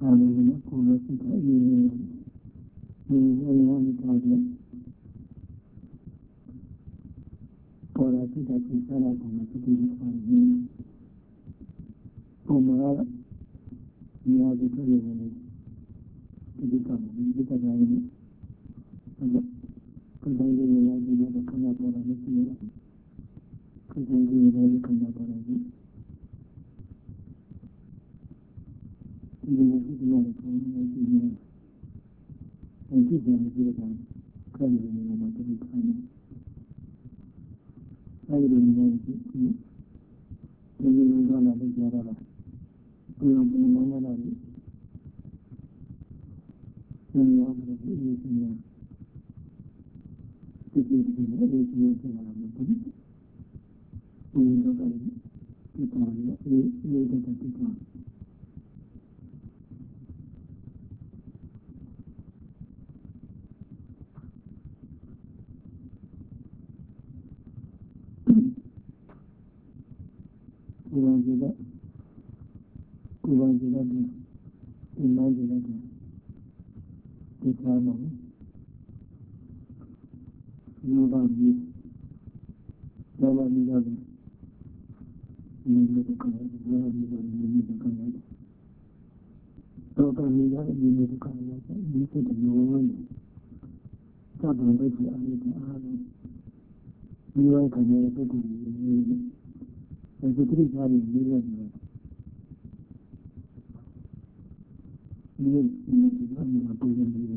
Hallelujah, come si fa in Italia, ora si da qui sarà come si dice fare, come ora mi ha detto che diciamo, mi dica bene, cosa io di nuovo con la parola di Dio, cosa io di con la parola di Dio. Io di nuovo con la parola di Dio. E ti siamo di nuovo, credo che non ho di cane. Hai di nuovo qui, e io non do la dichiarare. Io non ho la dichiarare. Non ho la dichiarare. Che ti dico, e ti dico la dichiarare. Io do la dichiarare, e io do la dichiarare. Kuvanjira, immagina che fanno nuova vita, non mi ricordo, nuova vita, non mi ricordo. Nuova vita, non mi ricordo, mi sento nuovo, stato un po' di anni, mi vuoi cambiare tutto, e tutti i giorni mi vedo. Io mi posso dire,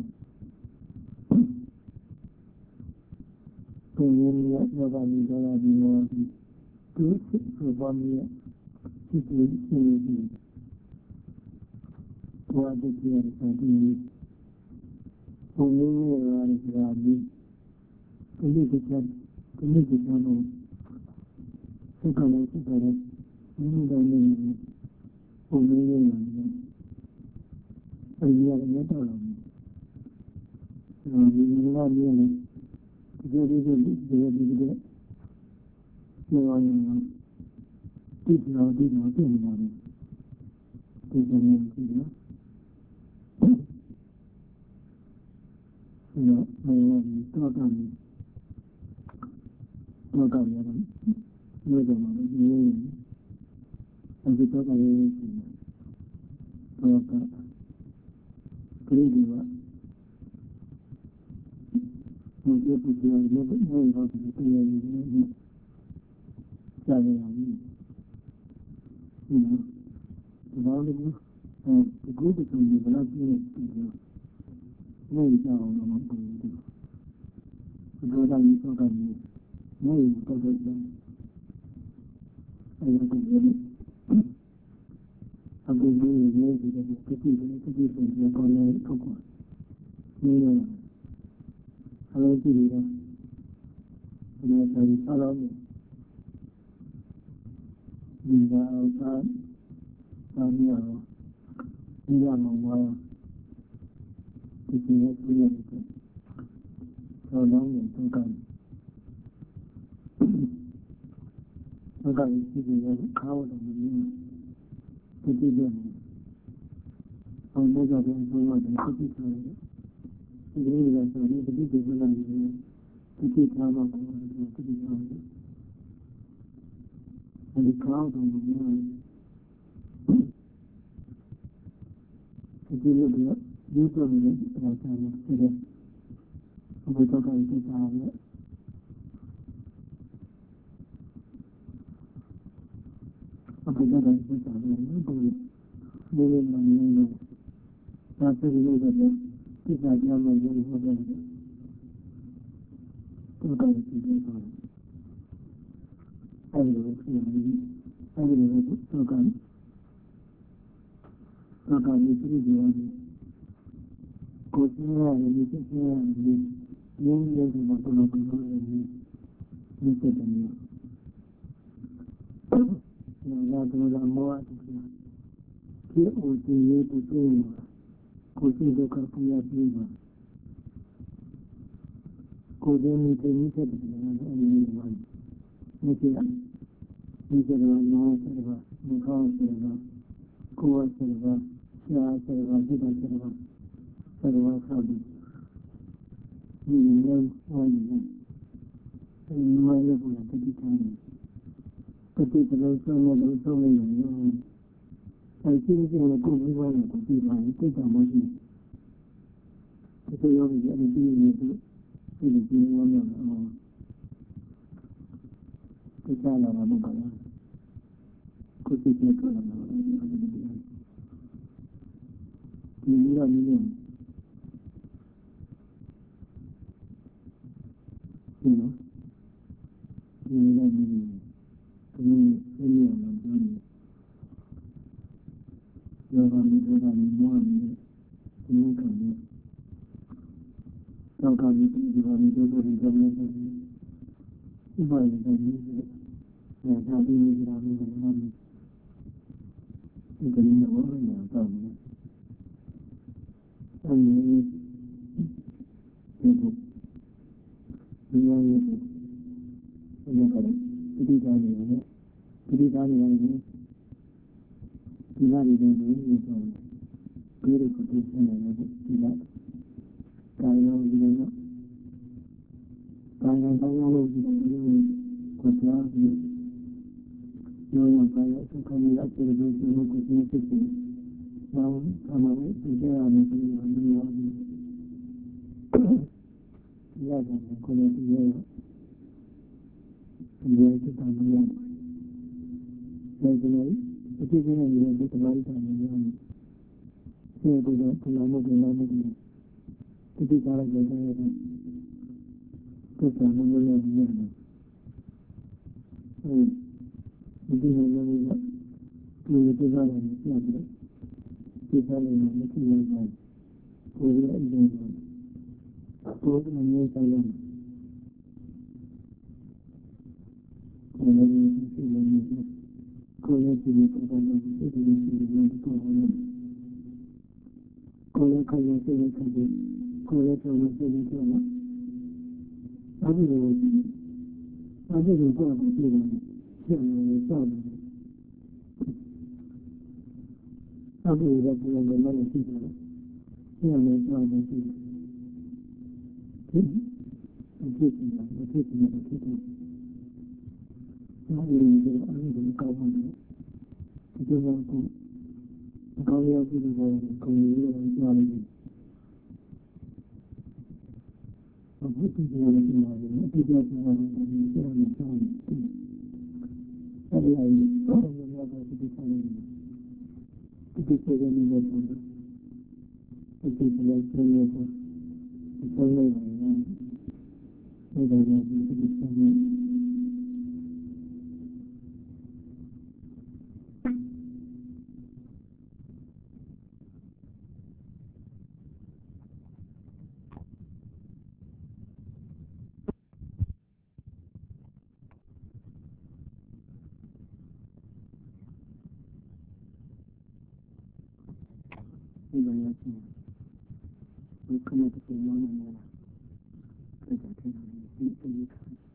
con nuova vita, la vita, tutti i bambini, tutti i figli, guarda che è stato ognuno era grandi, quelli che sono, secondo me, non danno ognuno e via che tornano. Non va bene, io dico, io voglio, tutti lo dicono, che mi vuole, che mi dicono, io toccami, io devo dire, anche toccami, tocca, crediva, non c'è più noi vogliamo che stare la vita, valgono, il gruppo che mi va a dire, noi siamo un gruppo, toccami, noi toccami, e la cosa anche noi che si con qua. Noi allora ti dico, come stai parlando, di la mia, guarda, che ti è cliente, sono un toccami. Toccami, ti dico, cavolo, che ti dico, ho un mezzo che che ti fai. Io sono lì, che ti quella che ti chiama, che ti chiama, e di causa non che ti dico, io sono lì, perché come tocca di totale, ho pensato di totale, non ma per il che facciamo il modello, tocca di totale. Allora, tocca di tridiani, cucinare, di cucinare, non riesco a conoscere di mio. Non ho dato la morte, che ho tenuto prima, così tocca qui a prima, così mi permette di venire. Mi serve, non serve, mi conserva, come serve, Ya se va a quitar, se va a salir. Y yo, oye, no hay de por aquí quitarme. Porque te lo son yo. Al fin que me como igual a cocinar, estoy tan bonito. Eso yo que ya le pido eso, y le pido una que está la boca, cosita que la y mira, sí, ¿no? Y mira, como él yo a mi madre, y nunca me, toca mi todo por el camino, y vale, también, me está pidiendo la vida de la vida, y que niño, bueno, ya, también. También, y ya, cara, y te sale, y sale, y vale, y todo. Quiero que tú seas la caído viviendo, caiga los viviendo, cuatro no caiga, su camino, pero no consciente que vamos a mover, y ya a mi vida, ya con el dinero, y ya que también, ya que no hay, aquí viene el dinero de tomar también, se puede tomar que te cara que estamos en la vida, y que no hay nada, que te va a dar, que sale en la vida, podría ir todo el mundo está hablando, con la vida, con el tiempo, con la calle, con la trabajo, a ver, cuando quiera, se me sabe, a ver, la que la mano chica, se me sabe, sí, aquí, nadie me cago, yo banco, acabo de con mi vida, a ver, que ya me madre, no te ya me ahí, todo lo que hago, que sale, que se ve mi vida, que se la estrella, que sale la vida, que sale. Y lo voy a hacer, muy como que se llama nada, que ya tengo mi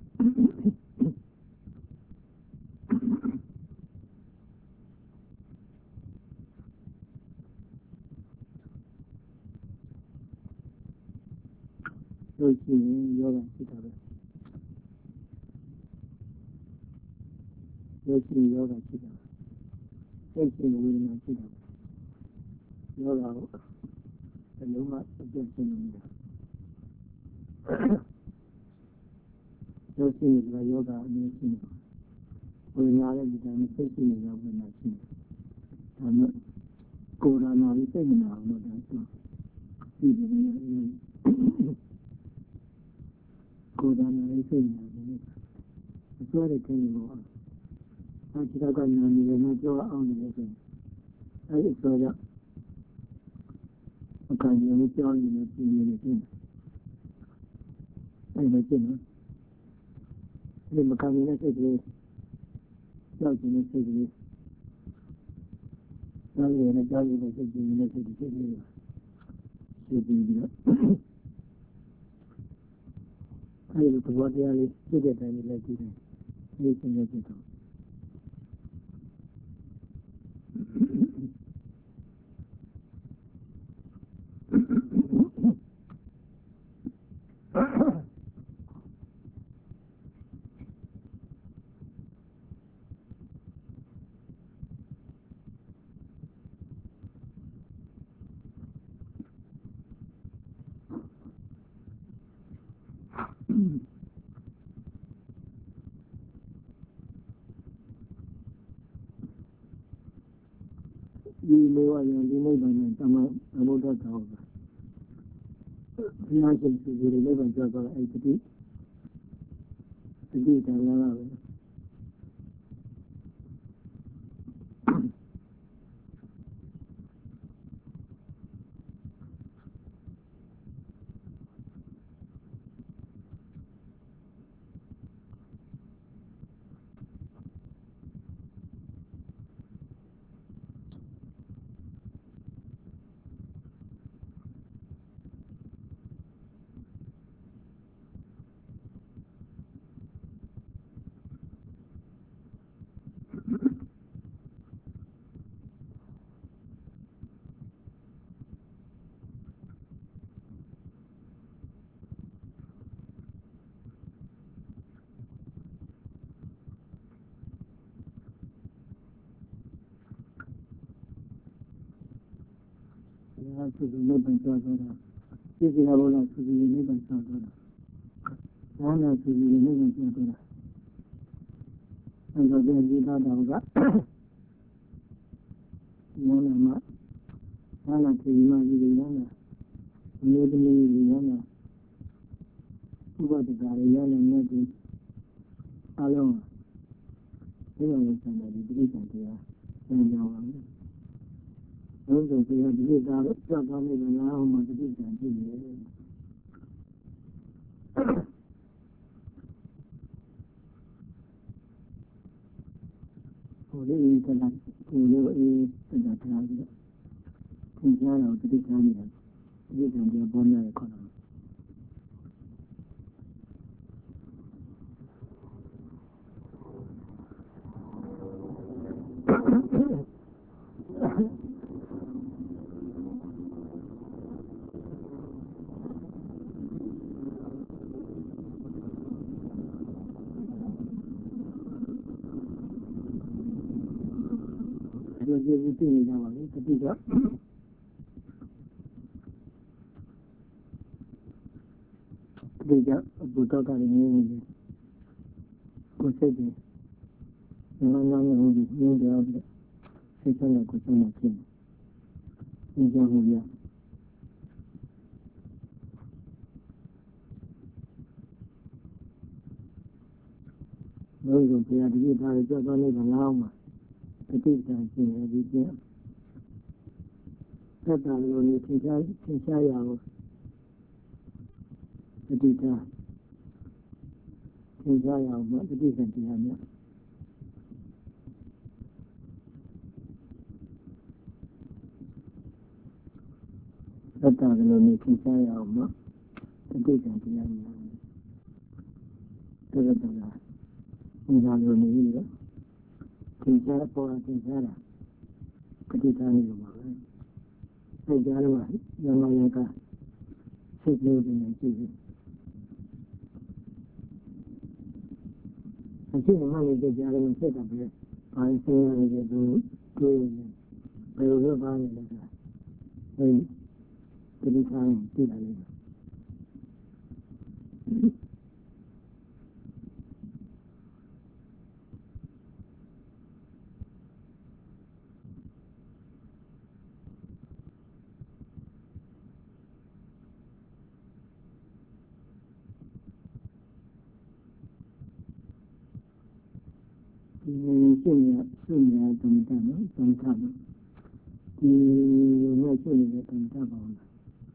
yo sí, yoga, yo sí, yoga, yo sí, muy bien, yoga, el yoga, yo sí, yo sí, la yoga, yo sí, hoy nada, yo también sé si me da buena, sí, también, cobra nada, y tengo nada, no tanto, sí, cobra nada, y tengo nada, eso era que no, aquí la carne, no yo aún no sé, ahí eso era, acá yo no sé, aún no sé, ahí me tiene, le me camina, se cree, ya tiene, se cree, ya viene, se cree, se cree, ahí lo que voy a darle, yo te traigo la tira, ahí se me quedó. ဒီလိုအရင်ဒီနိဗ္ဗာန်နဲ့တမန်အဘုဒ္ဓတော်ဘုရားရှင်သူတွေနိဗ္ဗာန်ကြောက်တော့အဲ့ဒီတန်လာပဲသူတို့နိဗ္ဗာန်ကြောက်တော့ပြည့်စုံဘုရားသူတွေနိဗ္ဗာန်ကြောက်တော့ဘာနာသူတွေနိဗ္ဗာန်ကြောက်တော့အဲ့တော့ဒီသားတော်ကဘာနာသူမကြီးတွေရနာမျိုးသမီးတွေရနာဥပဒကာရရနာမြတ်ကြီးအလုံးဒီလိုမျိုးဆန္ဒဒီတိကျတရားသင်ကြပါမယ်ဘုရားတရားဒီသားတော့စပ်သွားနေကြလားဟောမှာတိကျကြည့်နေတယ်ဟိုလေးကလည်းကိုလိုအေးစက်တာထားပြီးတော့သင်ကြားတော့တိကျနေတယ်ဒီကံကြောပေါ်ရတဲ့ခေါင်းကျေးဇူးတင်ကြပါမယ်တတိကဒီကဘုဒ္ဓကလည်းနေနေကိုယ်စိတ်ကြီးနာနာမျိုးကြီးရင်းကြတယ်စိတ်ကလည်းကိုယ်ဆုံးမှဖြစ်နေကြဘူးဗျာလို့ဘုရားဒီသားတွေကြောက်သွားနေကြလားမှာတတိယကျင့်ရပြီးကျင့်သက်တာလိုနေသင်ရှားရအောင်တတိယသင်ရှားရအောင်တတိယတရားများသက်တာလိုနေသင်ရှားရအောင်တတိယတရားများတော်တော်လားဒီလိုနေပြီးတော့သင်ကြားပေါ်သင်ကြားတာပဋိသန္ဓေလိုပါပဲစိတ်ကြားတော့ညမယကစိတ်လေးတွေနဲ့ကြည့်ပြီးအချင်းမှလည်းကြားရမယ်စိတ်ကပဲဘာလို့ဆိုရလဲသူတွေးနေဘယ်လိုပါလဲလဲအဲဒီပဋိသန္ဓေကြည့်လာလိမ့်မယ်ဒီရှင်းရရှင်းရတုံတာနော်တုံတာနော်ဒီလိုရှင်းနေတဲ့တုံတာပါလား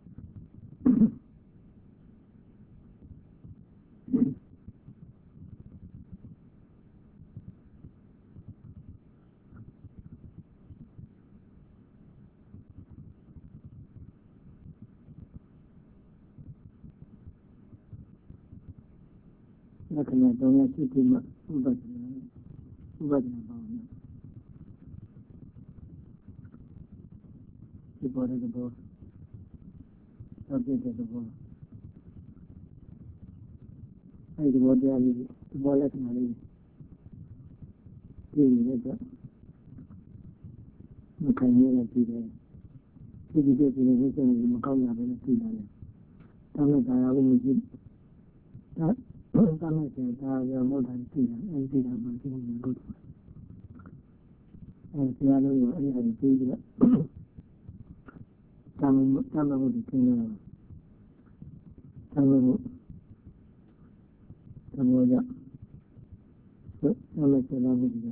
လက္ခဏာတောင်းရရှိတိမှဥပဒနာပါမယ်ဒီပေါ်တဲ့ဘော subject of the world. I devote the wallet money. Mukanya Peter. If you get in a vision of the Mukanya Peter, Tamaka will give that. Tamaka, more than Peter, and Peter was good. And the other one, I had Peter. Tama would be king. Tama Tamoya. So, Tama Salavia.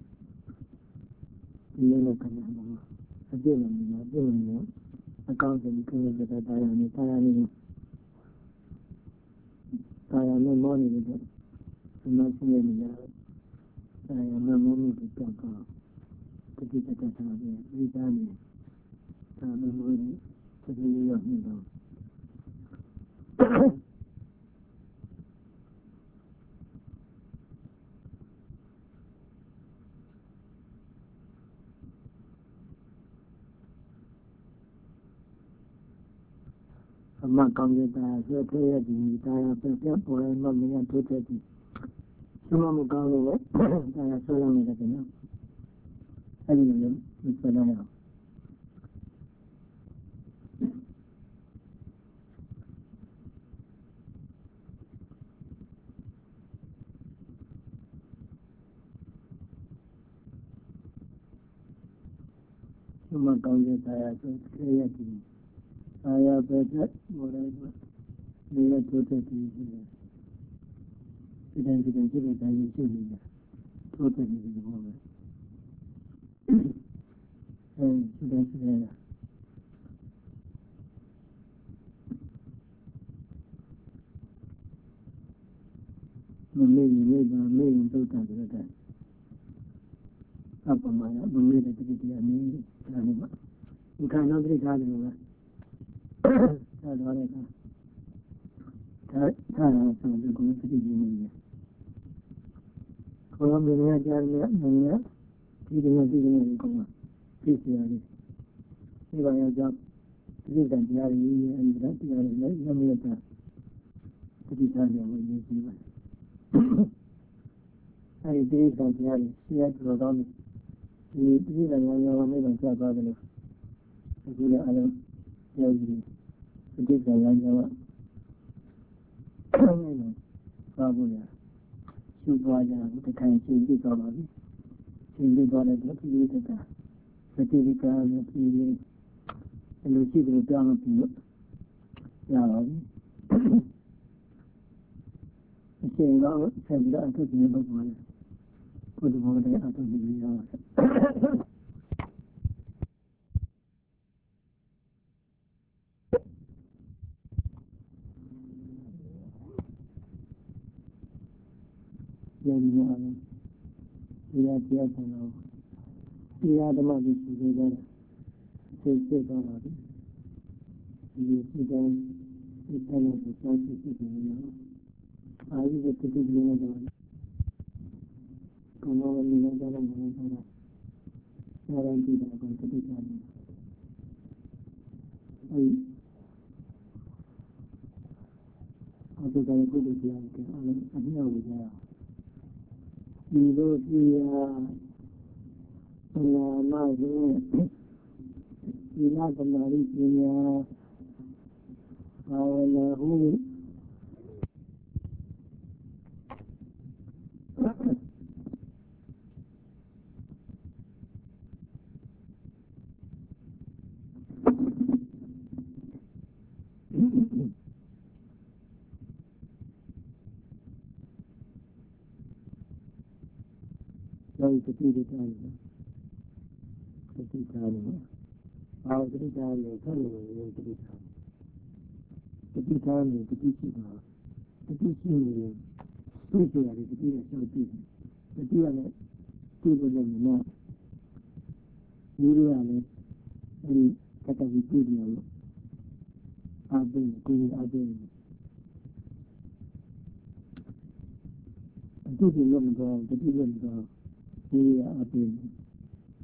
Yanakana. I didn't know. I can't think of that I am I am no money with it. I'm not seeing it. I am no money to talk about. To get at that time, returning. I'm moving to the New York middle. I'm not coming back. So, play at the time. I'm not going to take it. Someone called me. I saw them at the I didn't with the Nile. Someone called me. I said, play at the I have better, whatever. We are to take it. Then you can give it and you see it. Totally is the moment. And that's there. Million total to that. Up on my made activity, I mean, you cannot regard it. That's what I can. That's the good to be. Columbia, Jarmia, eating a digging in Coma. PCRI. If I have job, this and the and that Yamita. To be done when you see. I did that the she had to go on. We did and I made a job out of it. I did it. I don't know. I did that I know. Probably. Shoot by the kind of change it all. Change it all at what you did. The TV crowd, the TV, and the children of Donald. Yeah. Saying, "Oh, send it out to the other one. Put the water out of the video." We are here for now. We are the mother together. Say, God. You see them, you tell us the choices to do. I will get to do the come over and let them guarantee that I'm going to be done. I think I will do the I'm here with you. We go to my we like the marriage in our who so to see the time. To see time. How to be time is coming to be time. To be time is to be cheaper. To be cheaper. Spiritually, to be so deep. To be on it, people don't know. You really, and that is good. I've been good. I didn't go. The people go. We are been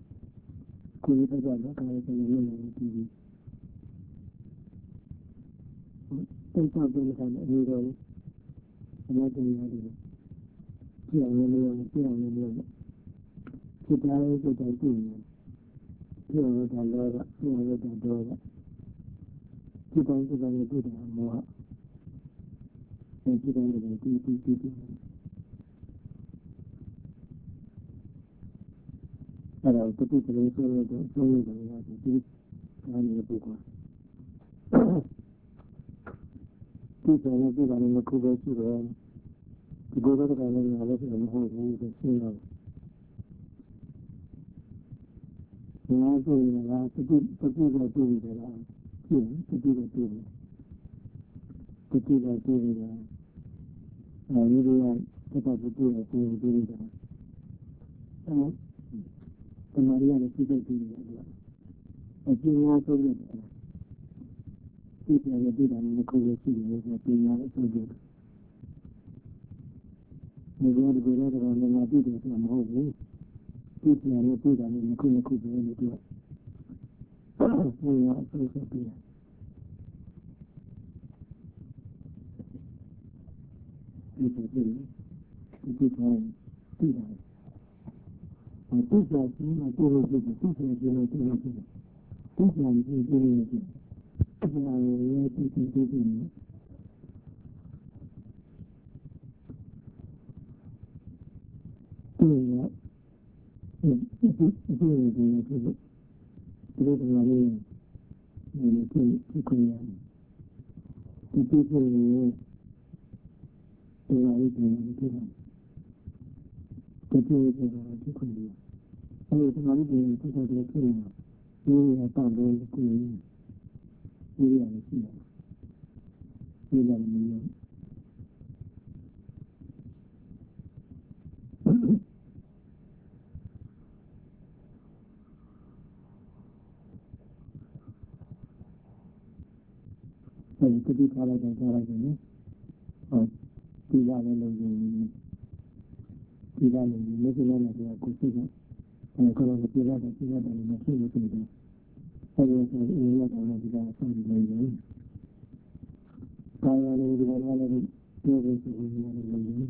good about the kind of TV. တိတ်ဆောက်ပြီးတဲ့အမျိုးတော်အမေတို့ရတယ်ပြောင်းလို့ပြောင်းလို့စိတ်ဓာတ်ရဲ့စိတ်ဓာတ်ကြည့်နေပြောင်းလို့တော့လောကပြောင်းလို့တော့ဒေါသစိတ်တိုင်းစိတ်တိုင်းနဲ့တွေ့တယ်မောဟစိတ်တိုင်းနဲ့တီးအဲ့ဒါကိုတိတိကျကျဆိုလို့တော့ဆုံးလို့ရတယ်ဒီကားနေတဲ့ပုဂ္ဂိုလ်ဒီကနေ့ဒီကနေ့ခုပဲရှိတယ်ဒီလိုတော့ကလည်းလည်းမဟုတ်ဘူးဆိုရှင်းတော့ဒီမှာဆိုရင်လည်းတိတိတော့တွေ့တယ်လားတိတိတော့တွေ့တယ်တိတိတော့တွေ့တယ်အဲဒီလိုတက်တော့တွေ့တယ်တွေ့တယ်တမာရီရတယ်စိတ်ကြည့်နေတယ်အကျဉ်းများဆုံးတယ်ဒီပြန်ရတဲ့တိုင်းကိုလည်းရှိတယ်ဆိုပြင်ရအဆုံးတယ်ဒီလိုဒီလိုတော့လည်းမသိတယ်ဆိုမဟုတ်ဘူးဒီပြန်ရတဲ့တိုင်းကိုလည်းခုပဲလို့ပြောဟုတ်ရအဆုံးဆက်ပြီးဒီပြန်ဒီပြန်ဒီတိုင်းဒီပြန်ဒီမှာတိုးလို့ဒီပြန်ဒီလိုတိုးလို့ဒီပြန်ဒီလိုအဲ့ဒါရဲ့ဒီလိုဒီလိုဒီခါလိုက်တယ်ကြားလိုက်တယ်နော်ဟုတ်ဒီလာလည်းလုံးလုံးဒီလာလည်းမစ္စလာနဲ့ကိုစိတ်ကကိုလိုပြေလာတယ်မရှိဘူးတူတယ်အဲဒီဆိုအေးရတော့ဒီကဆောင်းနေတယ်ကာယလည်းဒီကလည်းပြောဖို့ဆိုနေတယ်လုံးလုံး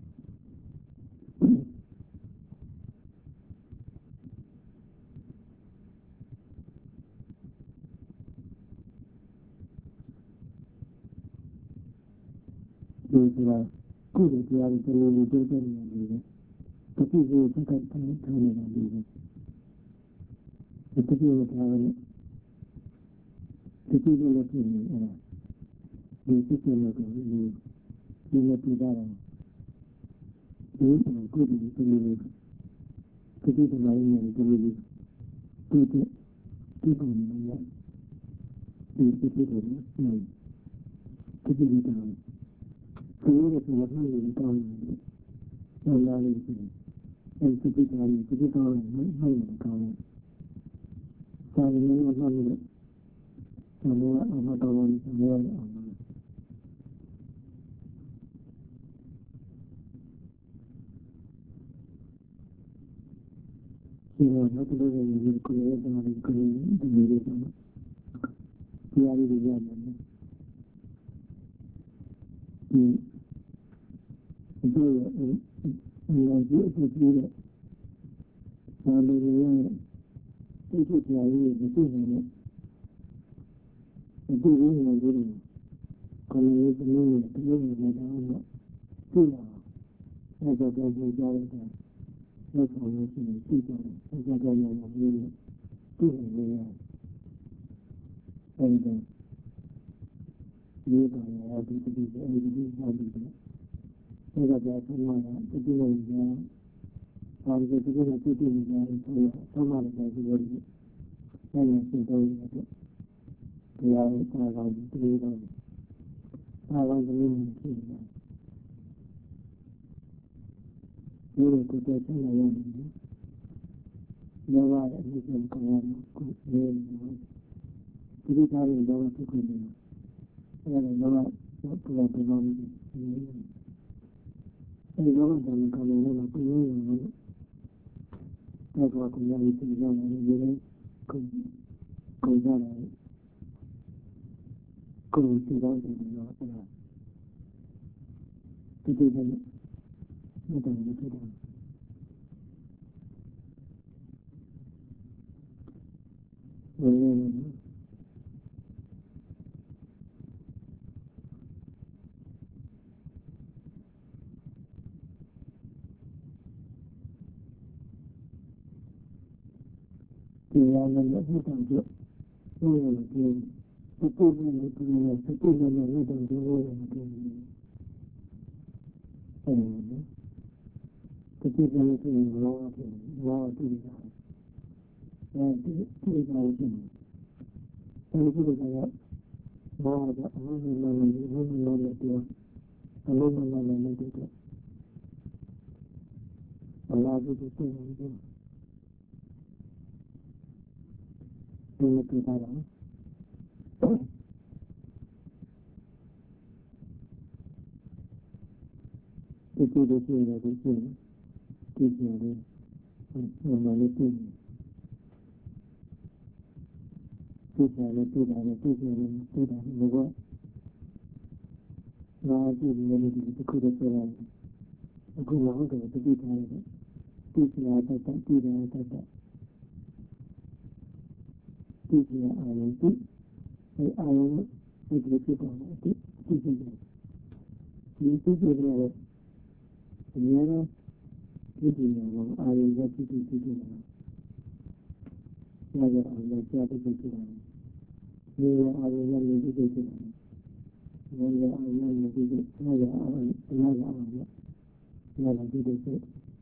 ဒီကကုသိုလ်တရားတွေတော်တော်တိုးတက်နေတယ်တတိယကိုသက်ကထားနေတာလေတတိယကိုထားတယ်တတိယကိုလည်းပြင်နေအဲ့ဒါဒီစိတ်နဲ့ကိုဒီနဲ့ပြတာဒီကုသိုလ်တွေတော်တော်တတိယကလည်းနေတယ်တော်တော်ဒီပုံနဲ့ရဒီတတိယကိုတတိယကိုဒီလိုဆိုရင်တောင်းတယ်ဆောလာလေးရှိတယ်အဲဒီတတိယကိုဒီကောင်းတယ်မဟုတ်ဘူးကောင်းတယ်စာရင်းနဲ့မှတ်လို့ဆောလာအမတော်ဝင်ဆောလာအောင်ဒီတော့တော့ဒီကိုရတဲ့မှာဒီကိုဒီလိုတော့တရားလေးတွေရတယ်ဒီဒီအဖြစ်ကြီးတဲ့ဘာလို့လဲဒီဖြစ်ကြရေးဒီဖြစ်နေတယ်ဒီလိုမျိုးကိုလည်းဒီလိုဒီလိုနေတာတော့သိလာအဲ့ဒါကြောင့်ကြားရတာလက်ဆောင်လို့ရှိရင်သိကြတယ်အဲ့ဒါကြောင့်လည်းမျိုးသိနေရအဲ့ဒါဒီကနေ့ဒီဒီဟောဒီအဲ့ဒါကြောင့်ဆုံးမတာဒီလိုမျိုးဘာလို့ဒီလိုဖြစ်နေလဲဆိုတော့ဆုံးမတယ်ဒီလိုမျိုးအဲ့ဒါစိတ်တော်ရတယ်တရားကိုအားကောင်းပြီးတော့အားကောင်းပြီးဖြစ်နေတယ်ဒီလိုကိုတက်ချင်ရရတယ်လောဘရဲ့အကျဉ်းကောင်းကိုနေနေဒီလိုသားတွေတော့ဖြစ်နေတယ်အဲ့ဒါလောဘတော့ဘယ်လိုပြောမလဲအဲဒီလောကဓာတ်ကလည်းလည်းကိုယ်ရောတော့ကိုယ်ရည်တည်ကြတယ်ဒီလိုကိုကြတယ်共最高点的是吧？对对对，那等于这种。主要的也是感觉，我有点不部分的不一样，是部分的那种就我有点这部分是我自己的，这个我是，但是这个我的我的多，我那个，我就是这样子，我知道了。这个是的，就是之前的，我们的对之前的，如果我自己的那个是扣的出来的，我跟我给的对出来的，对起来再改，对起来再改，对起来对，那个最高的，对这个，你对这个，你呢？对这个我在对这个，那个加这个出来，你在你对这个。那个这个这个是，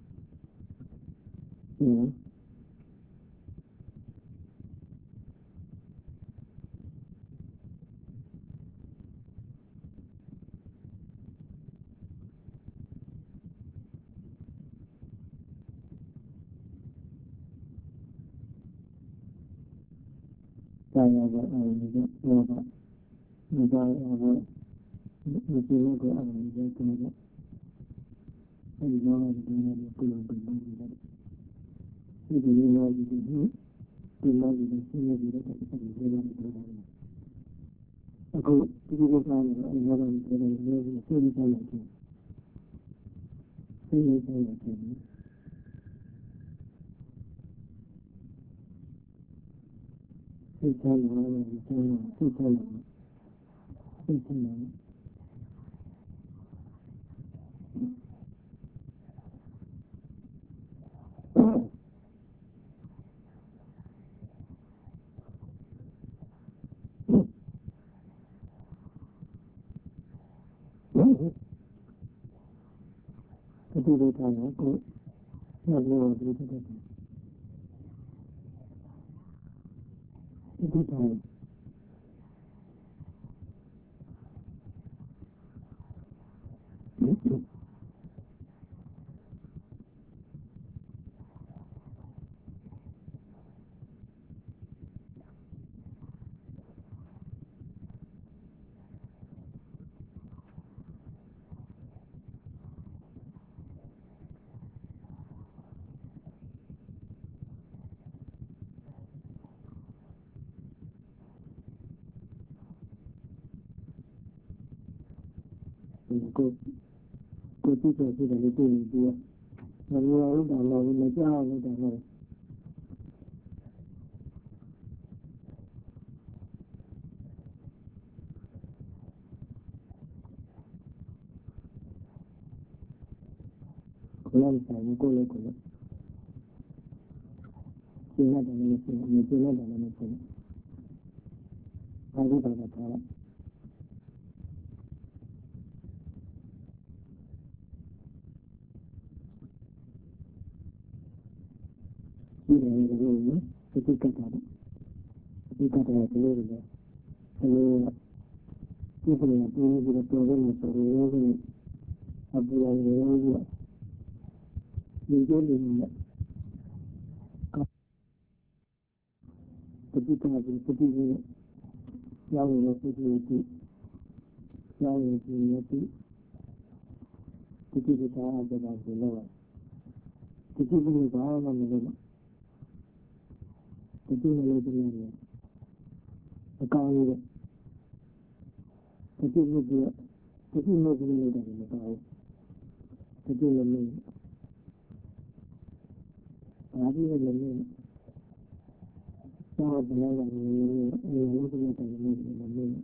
大家的那个那个那个那个，那你妈妈的那个不能的，这个另外一个对那个现在这个这个那个这个啥那个那个设计上有钱，设计上有钱，最贪婪的最贪婪。最困难的，这个他能够要给我这个这个他，过去所是的对你多，我讲了，我这样我讲了，可能反应过了，现在的那个是，你现在的那个是，他就把它拆了，一点那个肉呢，是最干净的，最干净的是那个，还有就是呢，这个多个呢，所谓那个，不然那个，有些人呢，不知道不知道，家里的不知道，家里的不知道他这个是那个，不知道他那个。这个那个，刚那个， တိမှုကတတိမှုကလည်းတယ်မပါဘူးတတိလည်းမင်းဘာပြီးလဲလည်းသာဘလာကလည်းအဲလိုမျိုးတဲ့တယ်လည်းမင်း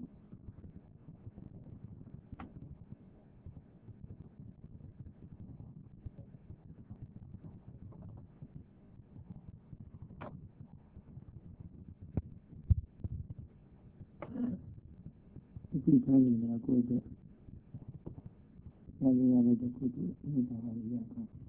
ဒီတိုင်းနေတာကိုယ်ကလည်းရတယ်ကိုယ်ကနေတာလည်းရတယ်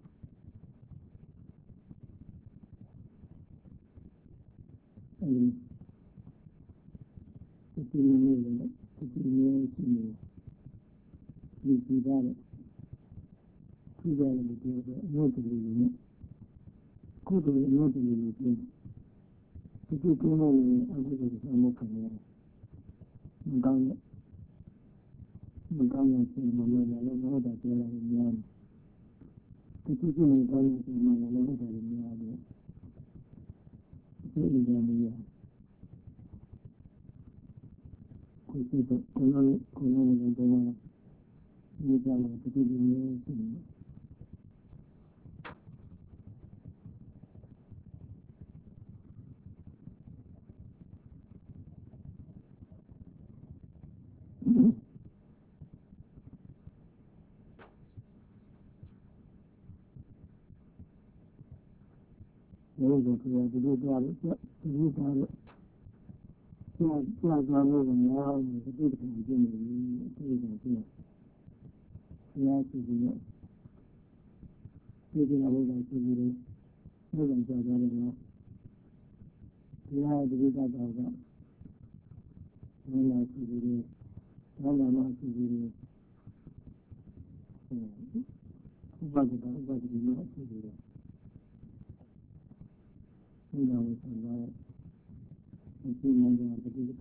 အဲဒီလိုမျိုးလည်းဒီလိုရှိနေဒီကြတယ်ဒီကြတယ်ဒီတော့အလို့တည်းလို့နဲ့ကိုယ်တို့အလို့တည်းလို့ပြင်ဒီကုန်းလို့အခုဆိုအမှုခံရတယ်မကောင်းတဲ့สิ่งမှလည်းလည်းမဟုတ်တာပြောလိုက်များတယ်ဒီကုနေကောင်းတဲ့สิ่งမှလည်းဟုတ်တယ်များတယ်ဒီလိုမျိုးကိုယ်စိတ်ကိုယ်လုံးနဲ့ပုံမှန်ဒီကြောင့်ဒီလိုမျိုးရှိနေလို့ဆိုတော့ဒီလိုသွားလို့ဒီလိုသွားလို့သွားလို့များတယ်ဒီလိုပြင်နေတယ်ဒီလိုပြင်ရားရှိနေတယ်ဒီလိုလုပ်တာရှိနေတယ်ဘယ်လိုကြောက်ကြလဲနော်ရားဒီလိုကြောက်တာကဘယ်လိုရှိနေလဲဘာမှမရှိဘူးဥပဒေတော့ရှိနေတယ်ဒီလိုဆိုတာဒီလိုမျိုးတတိယ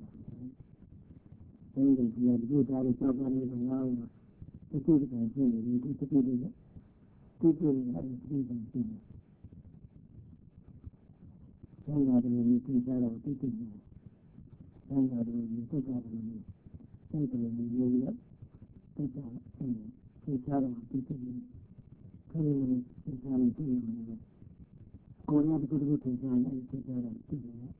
အဲဒီလိုဒီလိုသားလို့ပြောပါနေတော့ငါ့ကိုတတိယကဖြစ်နေပြီဒီတတိယကဒီလိုမျိုးဒီလိုဖြစ်နေဆောင်းရတယ်ဒီသိကြတော့တိတိကျဆောင်းရတယ်ဒီသိကြတယ်စိတ်ကလေးမျိုးရသိကြတယ်သိကြတော့တိတိကျခရီးလေးသိကြတယ်သိနေတယ်ကိုယ်ရတဲ့ကုသထင်ရှားနေသိကြတယ်သိနေတယ်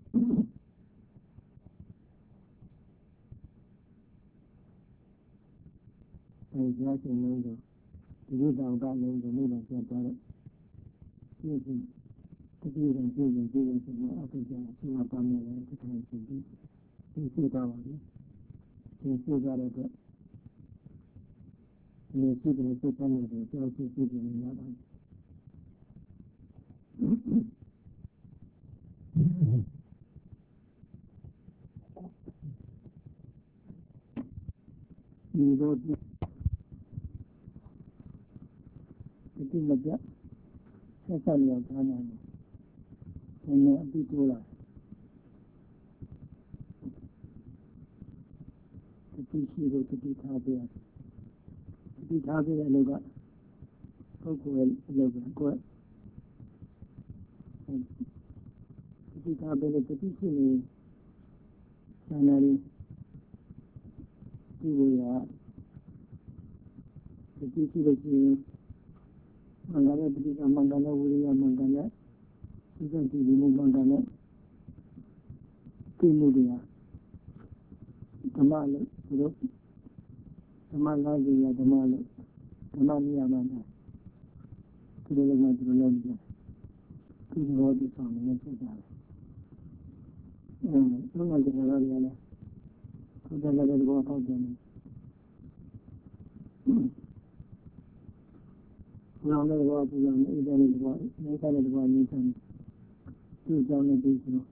အဲဒီကြားရှင်လို့ဒီလိုတောင်ကလည်းဒီလိုနဲ့ဆက်သွားတယ်ပြည့်စုံတတိယကပြည့်စုံဆိုတော့အခုကျတော့ဆင်းပါမယ်လည်းတစ်ခါရှိပြီးဒီစိတ်ပါပါလေဒီစိတ်ကြတဲ့အတွက်ဒီစိတ်နဲ့စိတ်ပိုင်းနဲ့ကြောက်စိတ်နေရပါတယ်ဒီတော့ဒီမပြဆက်ဆက်ရောက်ထားနိုင်တယ်။ဒီနေ့အပြီးတိုးလာဒီရှိလို့ဒီထားပြဒီထားပြတဲ့အလုပ်ကပုဂ္ဂိုလ်ရဲ့အလုပ်ကိုဒီထားပြတဲ့ဒီရှိနေဆန္ဒလေးဒီလိုရဒီရှိလို့ရှိရင်မင်္ဂလာတိကမင်္ဂလာဝိရိယမင်္ဂလာဒီကတိဒီမင်္ဂလာကိမှုတွေကဓမ္မလို့ဒီလိုဓမ္မလာကြရဓမ္မလို့ဓမ္မနိယမနာဒီလိုလည်းဒီလိုလည်းဒီလိုဒီဆောင်နေဖြစ်တာတော့မှဒီလိုလည်းလည်းသူတည်းလည်းဘောပေါက်တယ်နောင်လည်းဘောပူလာနေတယ်လည်းဘောနေတယ်လည်းဘောနေတယ်သူကြောင့်လည်းဒီလို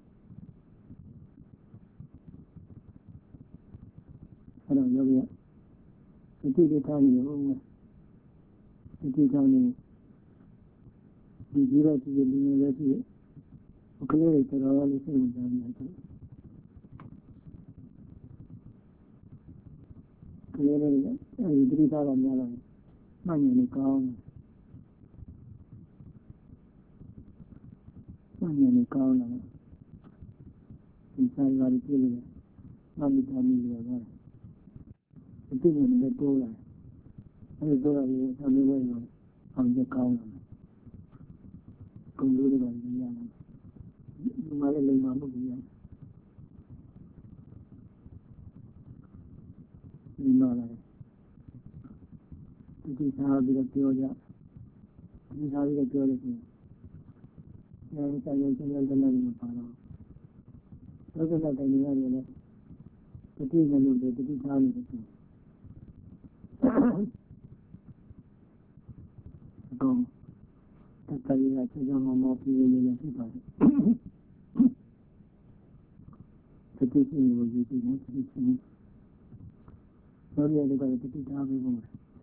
အဲ့တော့ယောဂီကဒီတိထားနေဦးမယ်ဒီကြောင့်ဒီကြီးတော့ဒီလူတွေလည်းဒီကလေးတွေတော်တော်လေးစိတ်ဝင်စားနေတယ်ကလေးတွေအဲဒီတိထားတော့များလာတယ်မှန်နေကောင်းမှန်နေကောင်းလာဒီဆိုင်ပါလိပြည်လို့မှန်ပြီးသားမျိုးရပါတယ်တိနေနဲ့တိုးလာအဲဒီတိုးလာပြီးဆောင်းနေဝဲရောအောင်ကြကောင်းလာကုံလို့လည်းရတယ်ဒီမှာလည်းလိမ္မာမှုကြီးရတယ်ဒီမှာလည်းဒီစားပြီးတော့ပြောကြဒီစားပြီးတော့ပြောလို့ရှိရင်အဲဒီဆိုင်ရင်ဆိုင်တဲ့လည်းမပါတော့လောကတဲ့တိုင်းရတယ်လေတတိယလို့တတိထားနေတယ်တော့တခါရချေကြမပြည့်နေနေဖြစ်ပါတယ်တတိယကိုယူပြီးတတိယဆိုရတဲ့ကတတိထားပြီးပေါ့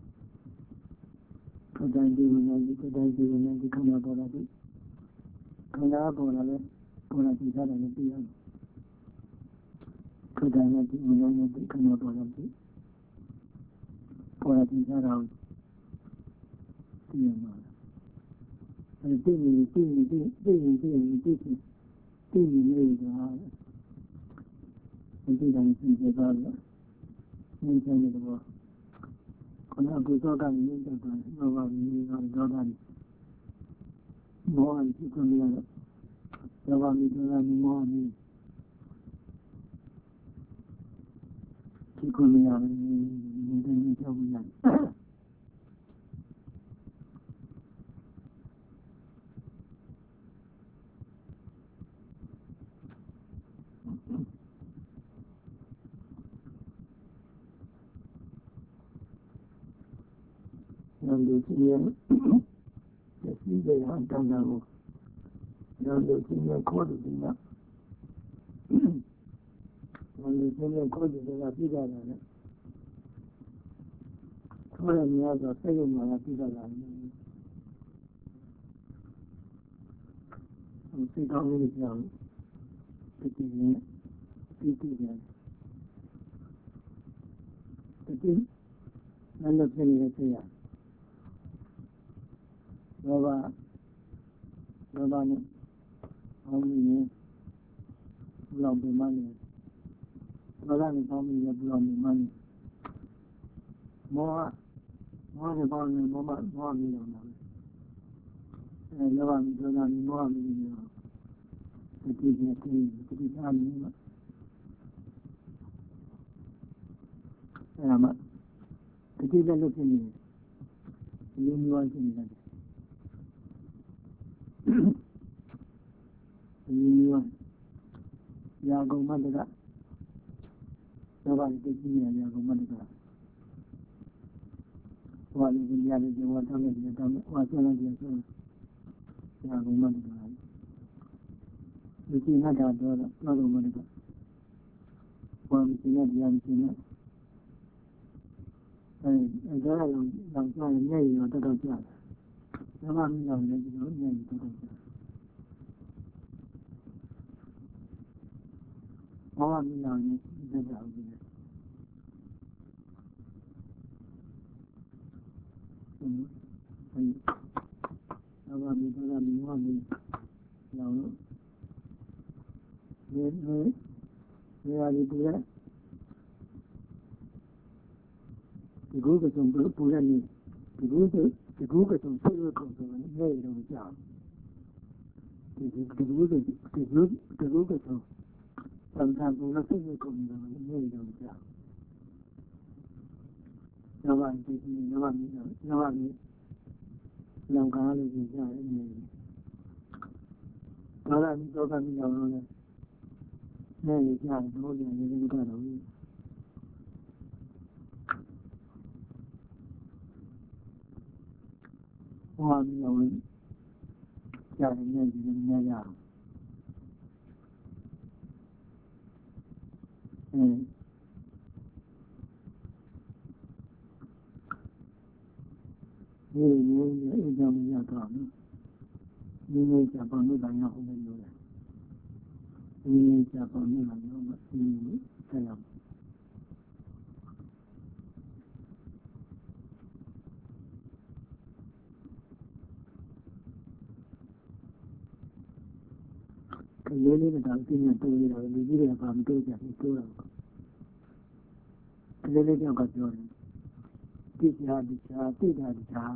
ခန္ဓာဒီဝင်နေဒီခန္ဓာဒီဝင်နေဒီခန္ဓာပေါ်လာတယ်ခန္ဓာပေါ်လာလဲပေါ်လာကြည့်တာလည်းသိရတယ်ခန္ဓာနဲ့ဒီဝင်နေဒီခန္ဓာပေါ်လာတယ်ပေါ်လာကြည့်တာတော့သိရမှာအဲဒီသိနေသိနေသိနေနေနေတာဒီတိုင်းသိကြတာလေနေကြတယ်တော့ခဏကိုစောကနေနေတော့တော့ဘာလို့နေတော့တာမောဟကြီးကိုနေရတော့ဘာလို့တော့မောဟကြီးဒီကိုနေရတယ်နေကြောက်ရတယ်လူကြီးရဲ့စီးတဲ့ဟန်တန်းတာကိုလူကြီးရဲ့ခေါ်တယ်ကလူကြီးရဲ့ခေါ်တယ်ကပြကြတာလေခေါ်ရများဆိုစိတ်ရုံမှာပြကြတာစိတ်ကောင်းလို့ပြောင်းဒီကိနေဒီကိနေဒီကိလည်းဖြစ်နေစေရဘာနဲ့အောင်နေဘူးလောက်ပြမနေဘာသာနဲ့ပေါင်းပြီးဘူးလောက်ပြမနေမောနဲ့ပေါင်းနေမောပြီးတော့လောဘမီဒေါသမီမောဟမီနေတော့ဒီကိဒီသားနေမှာအဲ့ဒါမှဒီကိလည်းလုပ်ဖြစ်နေတယ်ဒီလိုမျိုးဖြစ်နေတယ်ဒီလိုရာဂုံမတ္တကလောဘတိကြီးနေရာဂုံမတ္တကဟောလေးကြီးရတယ်ဒီဝတ်တော်နဲ့ဒီတော်နဲ့ဟောဆက်လိုက်ကြဆိုရာဂုံမတ္တကဒီကိနာတာတော့လောဂုံမတ္တကဘာမသိနေတရားမသိနေဒါကလောင်စားနေရတော့တော်ကြာတယ်ဘာမှမလုပ်နေဒီလိုနေနေတော်ကြာဘာမှမလုပ်နေဒီကြောင်ဒီဘာမှမလုပ်နေဘာမှမလောင်လို့ဒီဟာဒီပူရဒီကုကစုံပူရနေဒီကုကစုံဆွေးရကုန်ဆိုနေနေတော့ကြာဒီကုကစုံသံသံပူလို့ဆွေးရကုန်နေနေတော့ကြာလောဘတိကြီးလောဘမီလောင်ကားလို့ကြာနေဘာသာမီတော့ကမီလောင်လို့နေကြာတော့နေနေကတော့ဟောမီလောင်ကြာနေဒီနေရဒီလိုမျိုးအကြောင်းရတော့ဒီလိုကြပါလို့တိုင်းအောင်နေလို့ဒီကြပါလို့လည်းမသိဘူးဆက်ရအောင်ကလေးလေးတော့သိနေတူရတော့လူကြီးတွေကဘာမတူကြဘူးတူတော့လေးတယောက်ကပြောတယ်တိကျတိကျတိတာတိကျ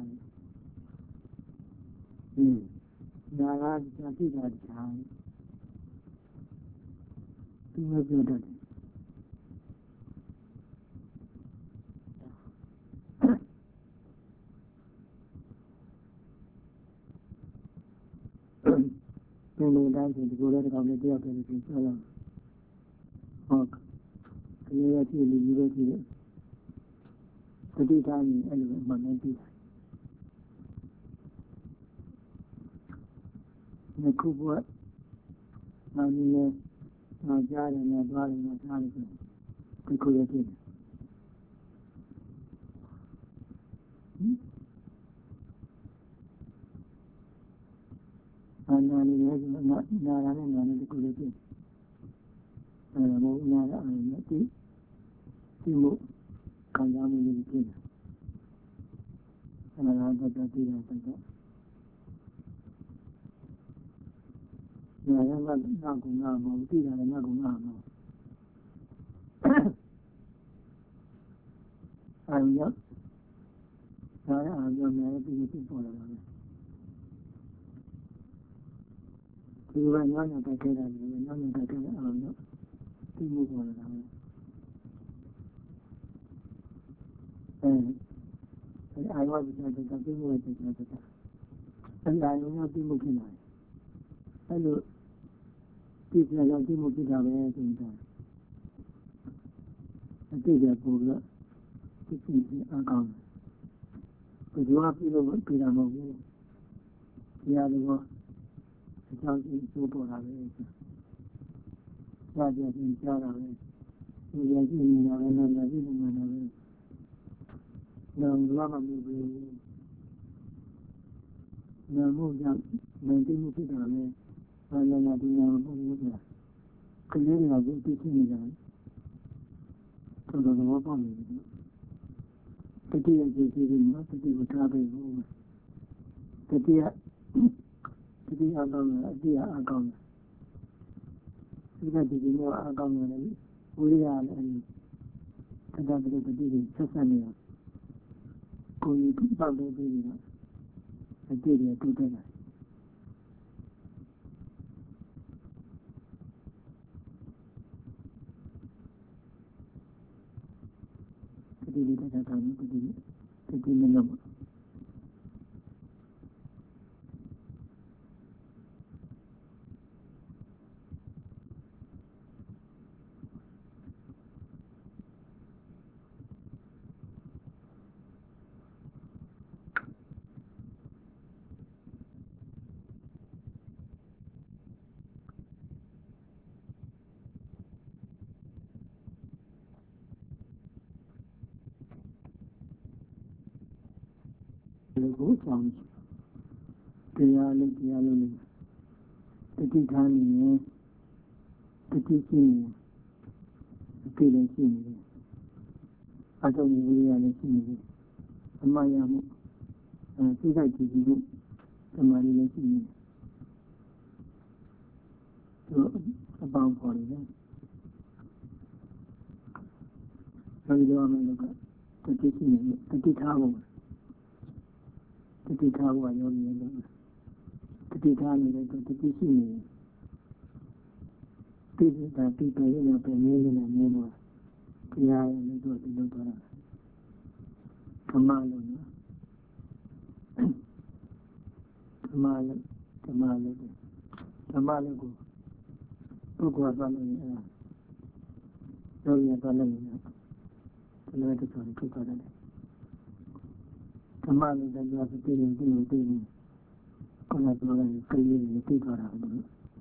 နာလာတိကျတိတာတိကျသူမပြောတတ်တယ်ဘယ်လိုတိုင်းဒီကိုယ်လည်းကောင်းတဲ့တယောက်တည်းကိုပြောရအောင်ဟုတ်ကလေးရဲ့ကြည့်လို့ပဲကြည့်တယ်တတိထားရင်အဲ့လိုမှမသိဘူး။ဒီခုဘဝနာမည်နဲ့နာကြားတယ်နဲ့သွားတယ်နဲ့စားတယ်ဒီခုရဲ့ဖြစ်တယ်။နာမည်နဲ့နာလာနဲ့နာမည်ဒီခုရဲ့ဖြစ်တယ်။အဲ့ဒါမို့နာရအောင်နဲ့ဒီမှုခံစားမှုတွေဖြစ်တယ်။အဲ့ဒါကတော့တည်တယ်ဆိုတော့နာရကနာကုနာမတည်တယ်နာကုနာမအာရုံနာရအာရုံနဲ့ဒီဖြစ်ပေါ်လာတယ်ဒီကညညတက်ခဲ့တယ်ညညတက်ခဲ့တဲ့အာရုံဒီမှုပေါ်လာတယ်အာရုံကဒီတက်တဲ့မှုတွေတက်တယ်အဲ့ဒါအာရုံကဒီမှုဖြစ်လာတယ်အဲ့လိုဒီကနေ့ဒီမှုဖြစ်တာပဲဆိုတာအတိတ်ကပို့လို့ဒီဖြစ်အကောင်ဒီလိုပြလို့ပြတာမဟုတ်ဘူးဒီအရအကြောင်းကြီးစိုးပေါ်လာပဲကြာကြာချင်းကြားတာပဲဒီရည်ကြီးနေတာပဲနာကြည့်နေတာပဲတော့ဘာမှမလုပ်ဘူးနာမှုကြောင့်မင်းတိမှုဖြစ်တာပဲဘာလို့လဲဒီနာမဟုတ်ဘူးကြာကလေးတွေကဒီဖြစ်နေတာတော်တော်ဘောပေါက်နေတယ်တတိယကြည့်ကြည့်ပြီးမှတတိကိုထားပေးဘူးတတိယအကောင်းတယ်အတိယအကောင်းတယ်ဒီကဒီလိုအကောင်းတယ်ဝိရိယလည်းတတဘုတတိကိုဆက်ဆက်နေရကိုယ်ကြီးပတ်လို့ပြီးတော့အတိတွေတူတယ်တတိတတတာတတိမလို့ကိုအကြောင်းတရားလို့တတိထားနေရင်တတိရှိနေအပြည့်လည်းရှိနေတယ်အတုံးဝိရိယလည်းရှိနေတယ်အမှားရမှုစိတ်ကြည်ကြည်မှုသမာဓိလည်းရှိနေတယ်အပေါင်းပေါ်နေတယ်အဲဒီတော့မှလည်းတတိရှိနေတတိထားဖို့တတိထားဖို့ရောနေတယ်တတိထားနေတဲ့တတိရှိနေတိတိတာတိပဲရနေပဲနေနေနေတော့တရားရလို့တော့ဒီလိုတော့ဓမ္မလို့နော်ဓမ္မလို့ကိုပုဂ္ဂိုလ်သွားလို့အဲ့ဒါယောဂီသွားလို့ဒီလိုတစ်ခုထုတ်ကြတယ်ဓမ္မလို့လည်းပြောပြီးတင်ကိုယ်ကပြောတယ်ကလေးတွေသိကြတာဘူး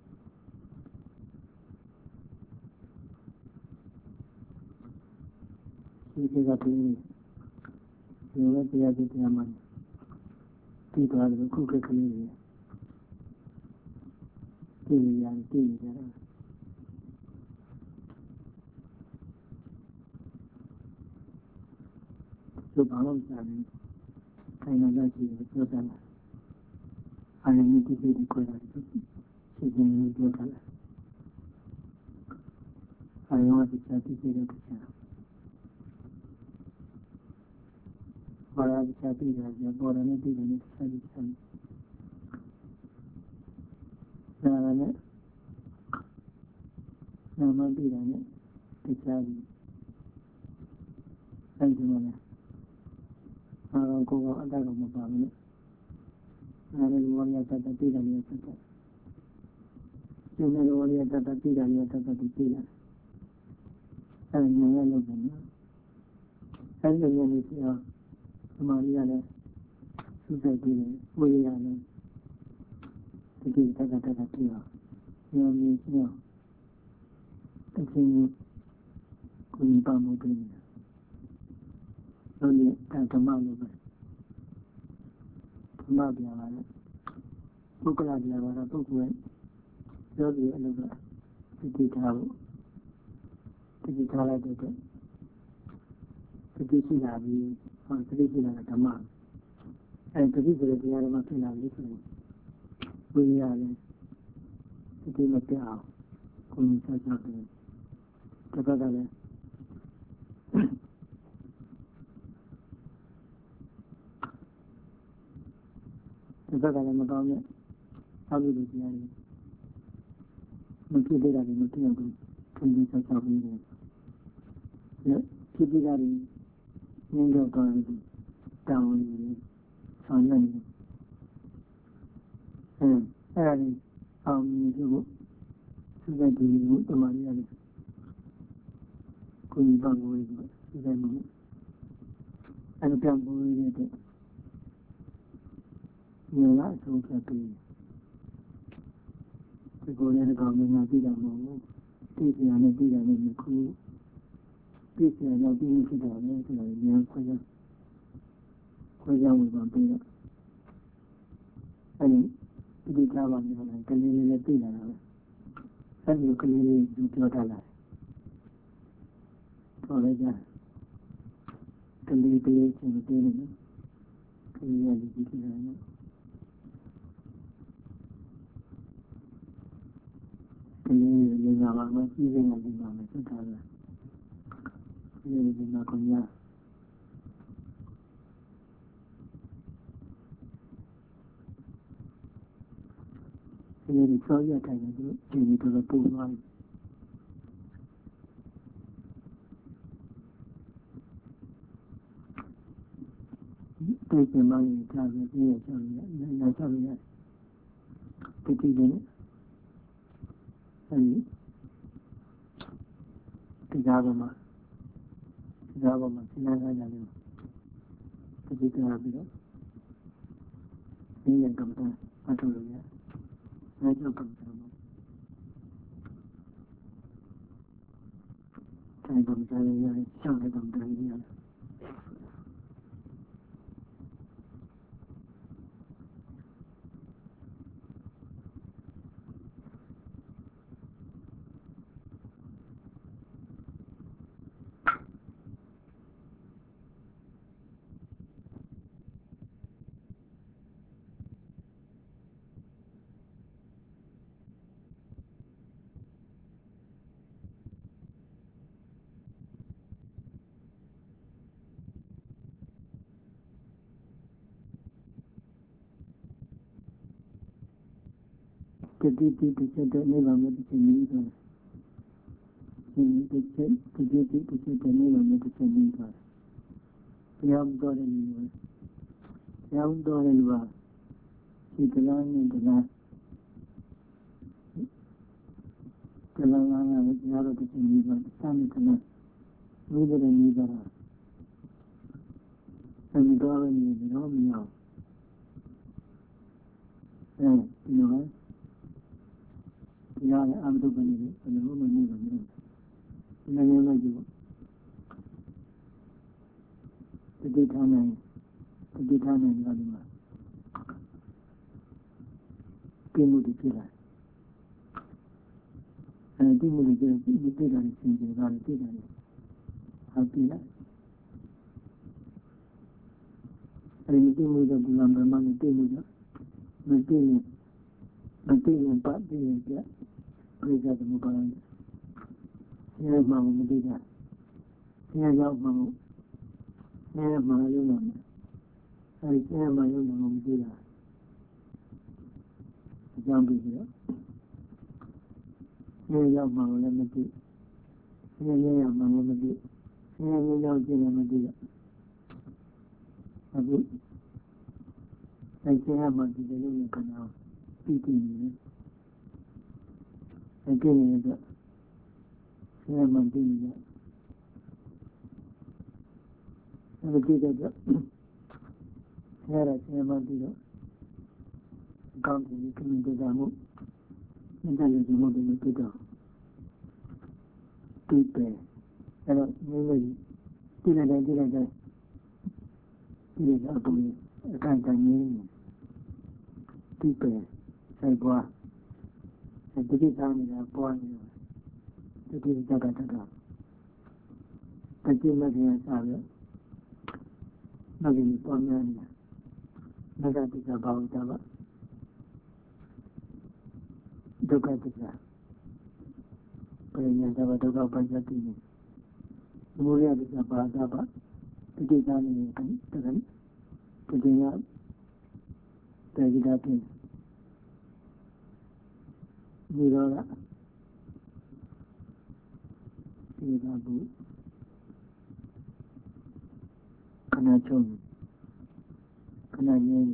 ဒီကတည်းကဒီလိုတရားကြည့်ရမှာသိကြတယ်ခုကကလေးတွေသိရတယ်သိရတယ်သူဘာလို့ကြားလဲခိုင်လာကြည့်ပြောတယ်အာရုံနဲ့ဒီကိုခေါ်တာသိချင်းနဲ့ပြောတာအာရုံကဒီချက်သိတဲ့ချက် Para Chati, Bora, Nati, Narana, Namadi, Pichadi, Sanjumana, Aranko, Adagama, Naran Warrior Tata Tira, General Warrior Tata Tira, Tata, and Yellow, and the Yellow, Maria, Society, William, the King Tata Tira, you continue Queen Bamu, only Tantamano, Mabia, Bukalavia, Bukway, Jovi, and the guitar, the Gisilavi, or Grisila Tama, and the Grisila Yaramafina, we are the King of Piao, Queen Sajaki, the Bagale. The Bagale Madame, how do you do? Mutida, Mutida, can be such a reason. Kidari, Ningo Garden, down, Sun, and early, you that you the Maria Queen Bango, and Gambo, you're not so happy. The golden government, I did a moment, taking an idea in the cool. This is not being put on the young Quaja with one pillar. And to be traveling and clearly let pillar. And you clearly do your life. For that, clearly place and the pillar. Clearly, Really, so you're trying to do to the pool one. Take the money, travel, yes, Petit and the government, Sinagana, particular bill. Indian company, Autoria, National Company. Time company, Shanghai company. The duty to set the name of medicine. The duty to set the name of medicine. Young Doran, Young Doran was. She's the line in the last. The Lalana was the other between the Sun and the River and Nibara. And Doran is the Romeo. And, you know, yeah, I'm the one and the woman. And I never do. The daytime and Ladima. Timothy Killer. And Timothy Killer, the Killer is thinking about the Killer. How Killer? And Timothy of the number money, Timothy, material, part, yeah. Praise the Mubara. Here's Mamma Medina. Here's out Mamma. Here's Marina. အဲဒီဆင်းရဲမှရုပ်နာကိုမသိတာအကြောင်းပြီးတော့ဆင်းရဲရောက်မှလည်းမသိဆင်းရဲရောက်မှလည်းမသိဆင်းရဲရောက်ခြင်းလည်းမသိတော့အခုအဲဒီဆင်းရဲမှဒီလိုမျိုးခဏပြီးပြီးနေတယ်အဲဒီနေတော့ဆင်းရဲမှပြီးနေတယ်အဲဒီကြည့်တော့ဆင်းရဲမှပြီးတော့အကောင့်ကြီးကမြင်ကြမှုမြင်တယ်ဒီလိုမျိုးတွေ့တော့တွေ့တယ်အဲ့တော့နည်းနည်းဒီလိုတိုင်းဒီလိုတိုင်းဒီလိုအတူအကန်ကန်နေတွေ့တယ်ဆိုင်ပွားဒီကိစ္စနေတာပွားနေတယ်ဒီကိစ္စကတည်းကတကြိမ်မှပြန်စားရနောက်ပြီးပွားများနေငါကတိကဘာလို့တော့ဒုက္ခတိကပရိညာသဘဒုက္ခปัญญတိနေသမုဒယတိကဘာသာပဒီကိစ္စနေတယ်တကယ်ဒီကတေဂိတာပြင်ဒီတော့ဒီကဘူးခဏချုံခဏငြင်း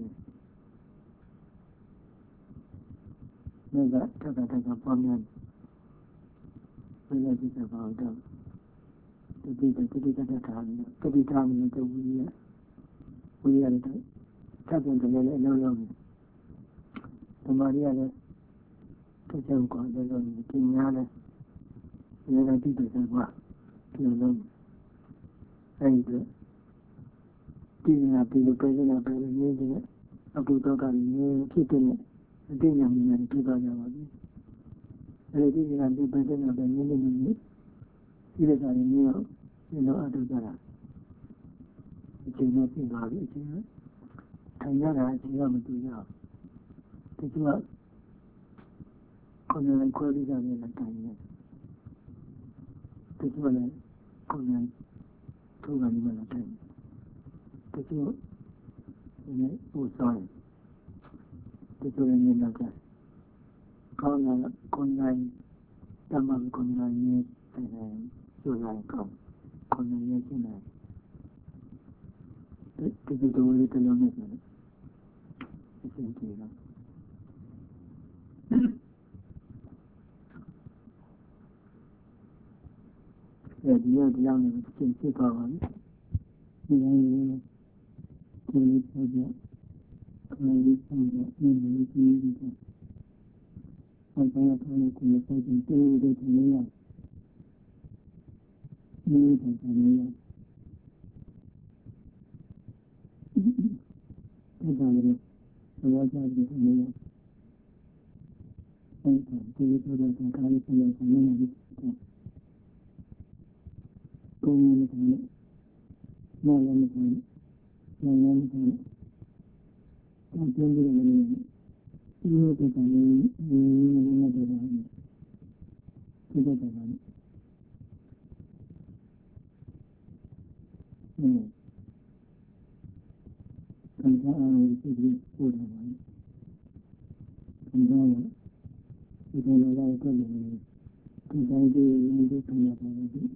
နေငါကတကပွားများဘယ်လိုဒီကဘာတော့ဒီထားနေတတိထားနေတော့ဝိရိယလည်းတက်ပြန်တယ်လည်းအလုံးလုံးဓမ္မရီကလည်းတစ်ချက်ကွာလည်းလုံးဒီများလည်းဒီကတိတယ်ကွာဒီလုံးအဲ့ဒီဒီနာပြီးလို့ပြည်နေတာပဲနေနေတယ်အခုတော့ကနေဖြစ်တဲ့အတိညာမြင်နေပြသွားကြပါပြီအဲ့ဒီဒီကဒီပြည်နေတာပဲနေနေနေဒီလိုဆိုရင်မျိုးဒီလိုအတူကြတာအချိန်နဲ့ပြင်သွားပြီအချိန်နဲ့ထိုင်ရတာအချိန်ကမတူရဘူးဒီကကိုယ်နဲ့ခွဲပြီးကြတယ်တိုင်နေဒီကလည်းကိုယ်နဲ့ထိုးကနေမှလည်းတိုင်ဒီကလည်းပူဆိုင်ဒီကလည်းနေတော့ကောင်းလာကိုယ်နိုင်တမန်ကိုယ်နိုင်နေတယ်ဆိုလိုက်ကောင်းကိုယ်နိုင်နေတယ်ဒီလိုလေးတလုံးနဲ့အဆင်ပြေတော့ဒီလိုတရားနဲ့သင်ဖြစ်သွားပါပြီ။ဒီလိုကိုယ်လေးပြောကြခဏလေးဆောင်ကြနေနေကြည့်ကြည့်။ဆောင်းဆောင်းကိုယ်လေးကိုယ်စိုက်ကြည့်တိုးတိုးနေရ။ဒီလိုပုံစံမျိုးရ။ဒီလိုလေးဘောကြည့်နေရ။အဲဒီကိုယ်လေးပြောကြခါလေးပြန်ပြန်နေနေကိုယ်လေးကလည်းမလည်းမကိုယ်လည်းမကိုယ်တော့ပြန်ပြီးတော့လည်းဒီလိုပုံစံမျိုးဒီလိုနဲ့တော့ဒီတော့တော့ခံစားအားဖြင့်ဒီပို့တော့ပါခံစားရဒီလိုလည်းကိုယ်လည်းဒီတိုင်းဒီခံရပါတယ်ဒီ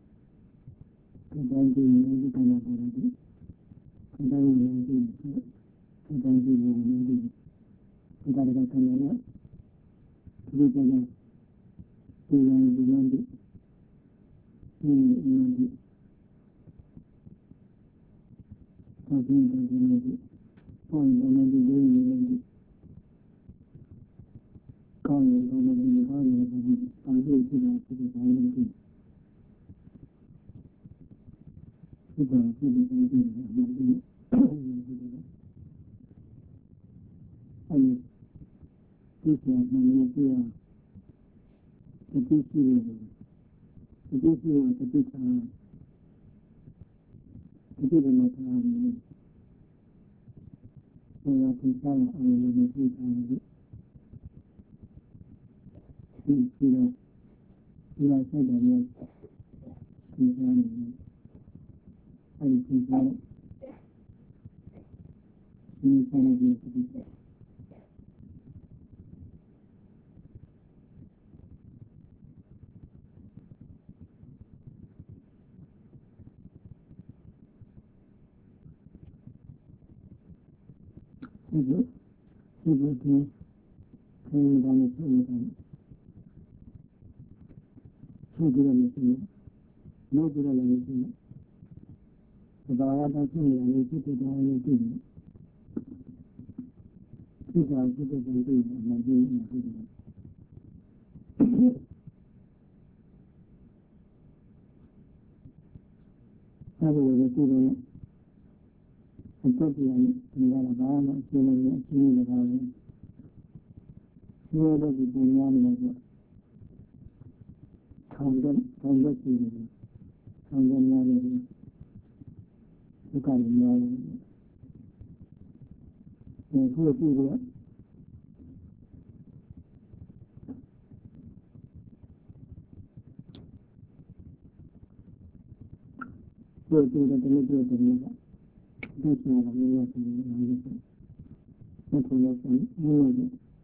တိုင်းဒီခံရပါတယ်ဒီတိုင်းဒီတိုင်းဒီဒီကလည်းခံရတော့ဒီကလည်းဒီလိုဒီလိုဒီတော့ဒီပေါ်နေဒီလိုဒီကောင်းရင်တော့ဒီဟာရည်ဒီအလုပ်ကြည့်တာဒီတိုင်းဒီဒီတော့ဒီဒီဒီဒီအဲဒီဒီကမှလည်းပြဒီရှိတယ်ဒီရှိတယ်ဒီချာဒီလိုမျိုးထားတယ်ဒီစားရအောင်လို့ဒီထားတယ်ဒီတော့ဒီလိုက်ဆက်တယ်ဒီစားနေအဲဒီစား你才能去自己写。这个跟可以让你注意到，受知道你是你，没知道你是你，我把我当成你去对待你自己，至少是这种对待，那就你自己。但是我的这个很特别，你看了，把我们现在的经历的他们，所有的是对家里来说，长的时间，长的家里不干的家里，也做这个。做这个这个做这个，都是我们要什么样的？不同的人，因为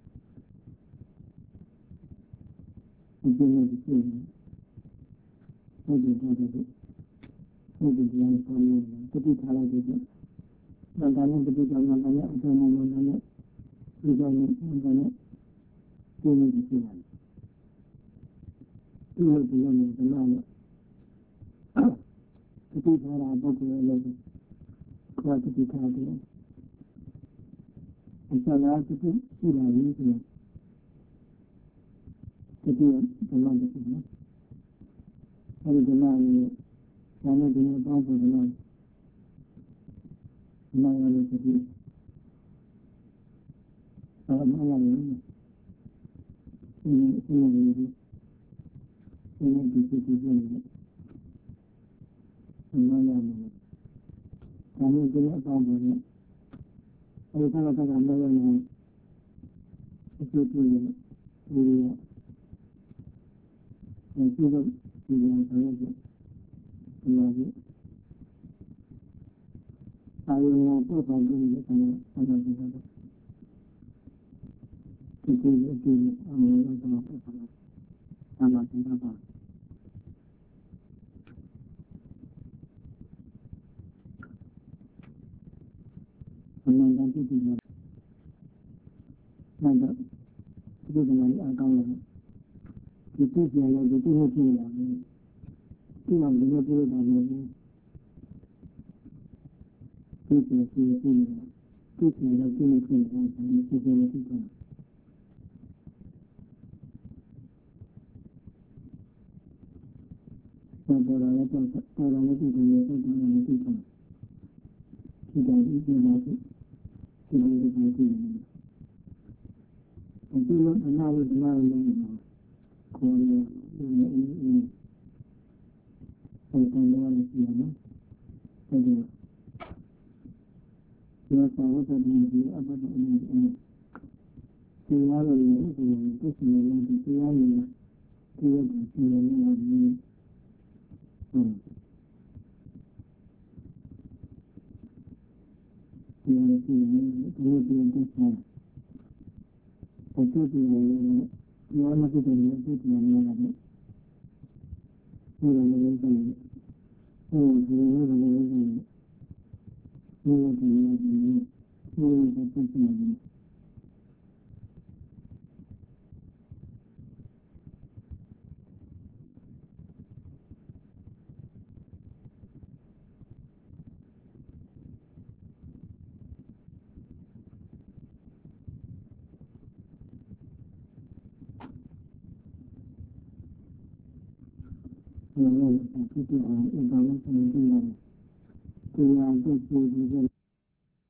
你真的是这样，我觉得这个，我觉得这样的方面，不对他来说，让他们不对他们，让他们让他们让他们，让他们让他们，真的是这样，因为这样的那样，不对他来包括那个，快不对他的，你像那这个自然因素，这个怎么的什么？还有那里，咱们这个帮助的那样的这个，那样的，现在就是这个，那样的，咱们这个帮助的，还有看到那样的，就是这个，这个朋友是，那个，还有我不妨跟你朋友这个，这个，我怎么不妨，看到这个吧。我们在这边，那个这个什么二高人，就这些人就最后进了，这样人家不会把你这些是进了，这些人进了进来，你这些人进来，到了这个地方也是这样的地方，这个一些老师，这个是他进来的，我这个那为什么没有？可能很多的人呢，这个要掌握的东西，不是主要的人不是那个主要的，这个是那个主要是不是我就是主要的这个人是主要的，那个人是我觉得那个人是那个主要是那个不是那个。这个这样就是